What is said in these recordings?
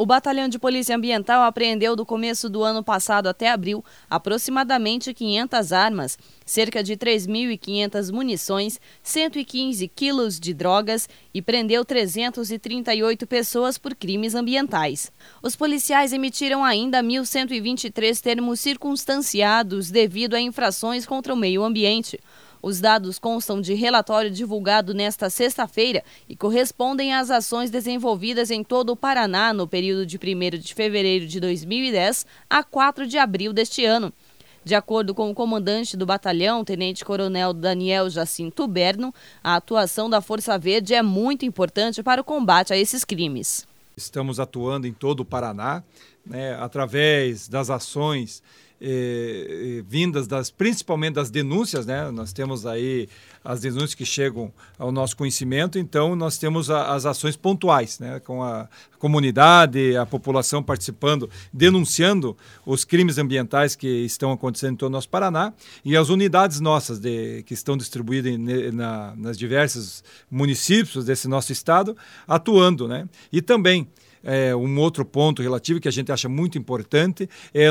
O Batalhão de Polícia Ambiental apreendeu do começo do ano passado até abril aproximadamente 500 armas, cerca de 3.500 munições, 115 quilos de drogas e prendeu 338 pessoas por crimes ambientais. Os policiais emitiram ainda 1.123 termos circunstanciados devido a infrações contra o meio ambiente. Os dados constam de relatório divulgado nesta sexta-feira e correspondem às ações desenvolvidas em todo o Paraná no período de 1º de fevereiro de 2010 a 4 de abril deste ano. De acordo com o comandante do batalhão, tenente-coronel Daniel Jacinto Berno, a atuação da Força Verde é muito importante para o combate a esses crimes. Estamos atuando em todo o Paraná, através das ações vindas principalmente das denúncias, Nós temos aí as denúncias que chegam ao nosso conhecimento, então nós temos as ações pontuais, com a comunidade, a população participando, denunciando os crimes ambientais que estão acontecendo em todo o nosso Paraná, e as unidades nossas que estão distribuídas nas diversos municípios desse nosso estado, atuando, E também um outro ponto relativo que a gente acha muito importante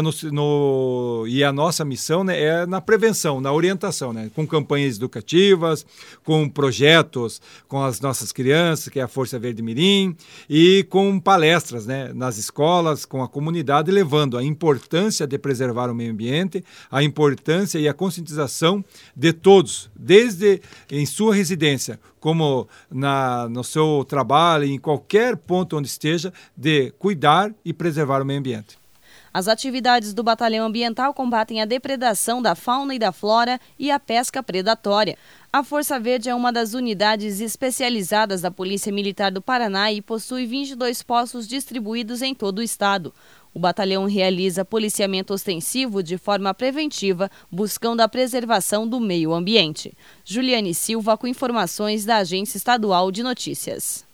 e a nossa missão é na prevenção, na orientação, com campanhas educativas, com projetos com as nossas crianças, que é a Força Verde Mirim, e com palestras nas escolas, com a comunidade, levando a importância de preservar o meio ambiente, a importância e a conscientização de todos, desde em sua residência, como no seu trabalho, em qualquer ponto onde esteja, de cuidar e preservar o meio ambiente. As atividades do Batalhão Ambiental combatem a depredação da fauna e da flora e a pesca predatória. A Força Verde é uma das unidades especializadas da Polícia Militar do Paraná e possui 22 postos distribuídos em todo o estado. O batalhão realiza policiamento ostensivo de forma preventiva, buscando a preservação do meio ambiente. Juliane Silva com informações da Agência Estadual de Notícias.